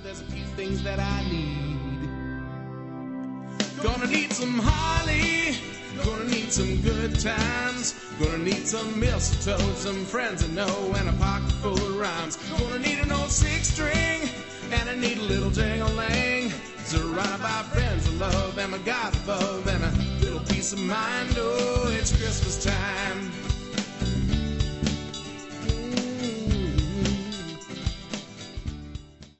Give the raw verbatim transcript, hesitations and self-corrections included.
there's a few things that I need. Gonna need some holly, gonna need some good times, gonna need some mistletoe, some friends I know, and a pocket full of rhymes. Gonna need an old six string, and I need a little ding-a-ling, surrounded by friends I love, and my God above, and a little peace of mind. Oh, it's Christmas time.